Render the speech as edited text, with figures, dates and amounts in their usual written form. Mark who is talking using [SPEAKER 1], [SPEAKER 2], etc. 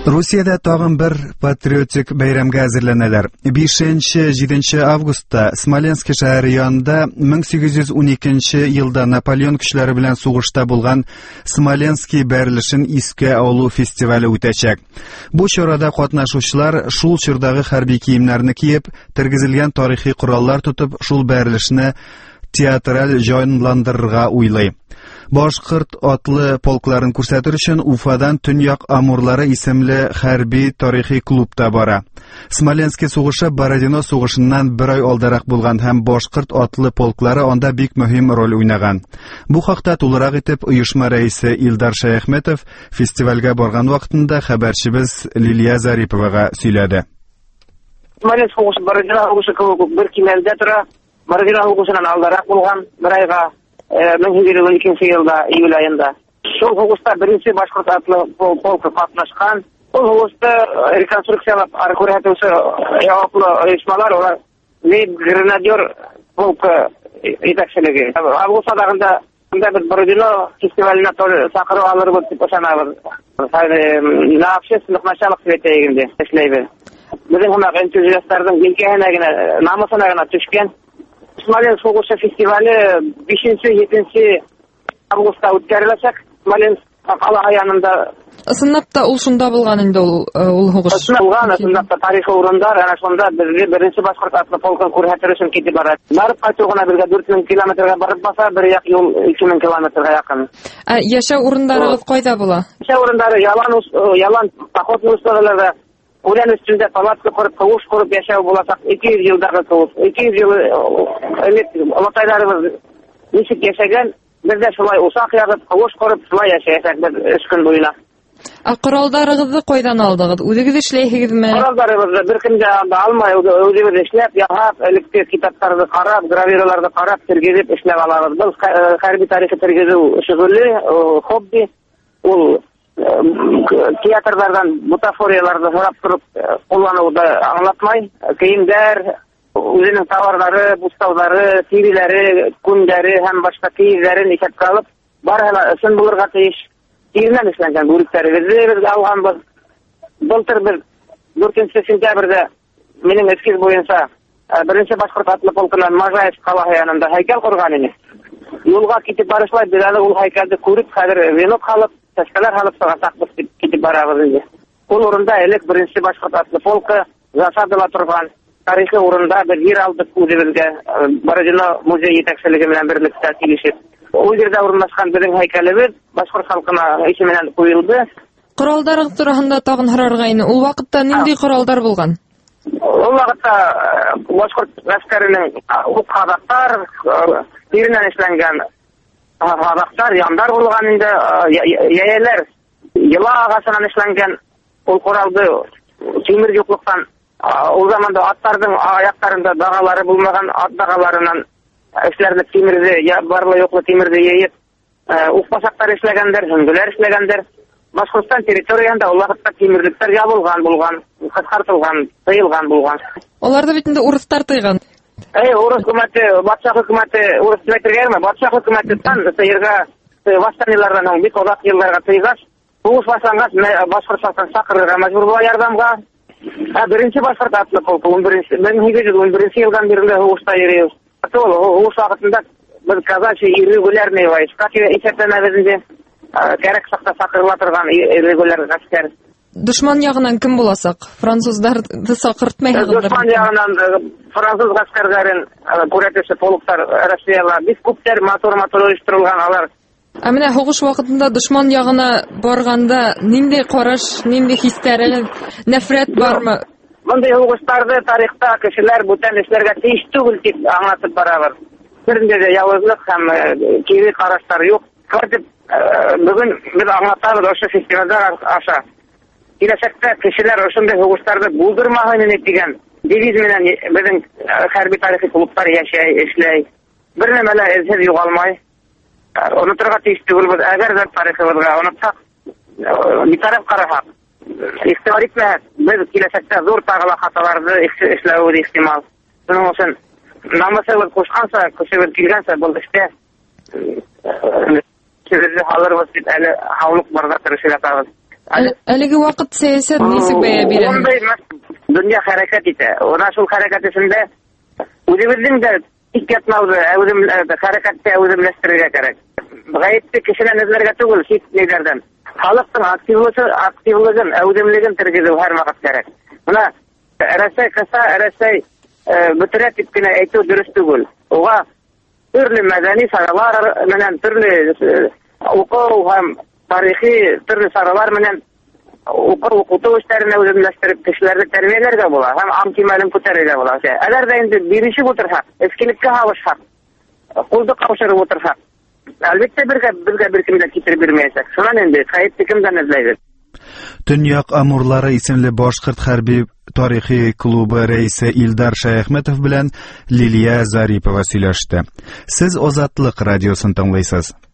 [SPEAKER 1] Русиядә тагын бер патриотик бәйрәмгә әзерләнәләр. 5-7 августта Смоленск шәһәре янында 1812 елда Наполеон көчләре белән сугышта булган Смоленский бәрелешен искә алу фестивале үтәчәк. Бу чарада катнашучылар шул чордагы хәрби киемнәрне киеп, тергезелгән тарихи кораллар тотып, шул бәрелешне театраль җанландырырга уйлый. Башкорт атлы полкларын күрсәтер өчен Уфадан Төньяк Амурлары исемле хәрби тарихи клубта бара. Смоленский сугышы Бородино сугышыннан бер ай алдарак булган һәм башкорт атлы полклары анда бик мөһим роль уйнаган. Бу хакта тулырак итеп оешма рәисе Илдар Шаяхметов фестивальгә барган вакытында хәбәрчебез Лилия Зариповага сөйләде.
[SPEAKER 2] Смоленск сугышы Бородино сугышы бер кимәлдә тора. Бородино сугышыннан алдарак булган бер айга 1912 елда июль айында. Шул сугышта беренче башкорт атлы полкы катнашкан. Ул сугышта реконструкциялап күрсәтүче яуаплы оешмалар олар гренадер полкы итәкчелеге. Август айында бер Бородино фестиваленә сакырып алырбыз дип ышанабыз. На общественных началах светегендә эшләйбез. Безнең һәм энтузиастларның билгеһенә генә, намысына гына төшкән. Смоленск сугышы фестивале 5-7 августта үткәреләчәк. Смоленск кала янында.
[SPEAKER 3] Ысынлап та ул шунда булган инде ул сугыш.
[SPEAKER 2] Ысынлап та тарихи урындар, ana шунда безгә беренче башкорт атлы полкын күрсәтер өчен китеп бара. Барып кайтуына безгә 4000 километрга барып баса, бер як юл 2000 километрга якын.
[SPEAKER 3] Яшәү урындарыгыз кайда була?
[SPEAKER 2] Яшәү урындары ялан походный условияларда Уран üstünde палатка корып, кавыш корып яшәү булачак 200 елдагы кылып. 200 ел элек алатайларыбыз ничек яшәгән, без дә шулай усак ягып, кавыш корып, шулай яшәячәк без 3 көн буена.
[SPEAKER 3] Коралдарыгызны кайдан алдыгыз? Үзегез эшләйсезме?
[SPEAKER 2] Коралдарыбызны бер кемгә алмай, үзебез эшләп, яһап, элекке китапларны карап, гравюраларны карап, тергезеп эшләп алабыз. Без хәрби тарихи тергезү шөгыле, хобби, ул театрлардан бутафорияларды сорап тұрып куллануды аңлатмай, киемдер, үзенең товарлары, буставлары, тириләре, күндәре һәм башка киемнәрен исәпкә алып, барыһы өчен булырга тиеш. Тиреннән эшләнгән бүректәребезне безгә алганбыз. Былтыр бер 4 сентябрьдә минем эскиз буенча беренче башкорт атлы полкынан Можаевск каласы янында һәйкәл корган иде. Юлга китеп барышлай, без аны ул һәйкәлне күреп, хәзер венок халып, сәскәләр халып сагасакбыз дип китеп барабыз инде. Ул урында элек беренче башкорт атлы полкы засадыла торган тарихи урында бер җир алдык үзебезгә, Бородино музей җитәкчелеге белән берлектә килешеп. Ул җирдә урнашкан безнең һәйкәлебез башкорт халкына исеменнән куелды.
[SPEAKER 3] Коралдар турында тагын һорарга ине. Ул вакытта нинди коралдар булган?
[SPEAKER 2] Ул вакытта башкорт гаскәренең укадактар, тиреннән эшләнгән хадактар, яндар булган инде, яялар, йыла агасыннан эшләнгән ул коралды тимер юклыктан, ул заманда аттарның аякларында дагалары булмаган, ат дагаларыннан эшләрне тимирде, я барлы юклы тимирде яеп, укпасактар эшләгәндер, хөнгөләр эшләгәндер. Башкортстан территориясында ул вакытта тимирлектер ябылган, кыскартылган, тыелган булган.
[SPEAKER 3] Аларда бит инде урыслар тыйган.
[SPEAKER 2] Урыс хөкүмәте, батша хөкүмәте, урыс мәктәбе, батша хөкүмәте тан тыйырга, восстаниелардан бик озак елларга тыйгач, сугыш башлангач, башкортстан сакырырга мәҗбүр була ярдәмгә. Беренче башкорт атлы полкы 1911 елдан бирле сугышта йөрибез. Сугыш вакытында без казачий регулярный войска исәпләнәбез инде. Кәрәк чакта сакырыла торган регуляр гаскәр.
[SPEAKER 3] Душман ягынан кем буласак? Французларны сакыртмайсыздар.
[SPEAKER 2] Душман ягынан француз гаскәрләрен күрәтүче полклар Россиялар бик күптәр матур оештырылган алар.
[SPEAKER 3] Менә сугыш вакытында душман ягына барганда нинди караш, нинди хисләрегез, нәфрәт бармы?
[SPEAKER 2] Мондый сугыштарда тарихта кешеләр бүтән эшләргә тиеш түгел дип аңлатып баралар. Бердә дә явызлык һәм кире караштар юк. Бүген без аңлатабыз ошо фестивальдә аша. Киләчәктә кешеләр ошондай сугыштарда булдырмаган дигән девиз менән безнең хәрби тарихи клублар яшәй, эшләй. Бер нәмәләр эзһез югалмай. Онытырга тиеш түгелбез. Әгәр дә тарихыбызга онытсак, битараф карасак, ихтимал итмәһәк, без киләчәктә зур тагыла хаталарны эшләүебез ихтимал. Шуның өчен намысыбыз кушканса, көчебез килгәнсә, бу эштә сезне халырбыз дип әле хаулык барга тырышып ятабыз.
[SPEAKER 3] Әлеге вакыт сәясәт ничек бәя бирә?
[SPEAKER 2] Дөнья хәрәкәт итә. Ona шул хәрәкәт эшендә үзебезнең дә тик ятмауды, хәрәкәттә үземләштерергә кирәк. Гаепте кешедән эзләргә түгел, һич ниләрдән. Халыктың активлыгын, әүдемлеген тергезү һәр вакыт кирәк. Менә Рәсәй бөтерә дип кенә әйтү дөрес түгел. Уга төрле мәдәни саралар менән, төрле уку һәм тарихи төрле саралар менән укыту эшләренә үземләштереп кешеләрне тәрбияләргә була һәм ам кимәлен күтәрергә була. Әгәр дә инде бирешеп утырсак, эскилеккә һавышсак, кулды каушырып утырсак, әлбәттә безгә беркем дә китереп бирмәячәк. Шуннан инде гаепте кемдән эзләйбез?
[SPEAKER 1] Төньяк Амурлары исемле башкорт хәрби тарихи клубы рәисе Илдар Шаяхметов белән Лилия Зарипова сөйләште. Сез Азатлык радиосын тыңлыйсыз.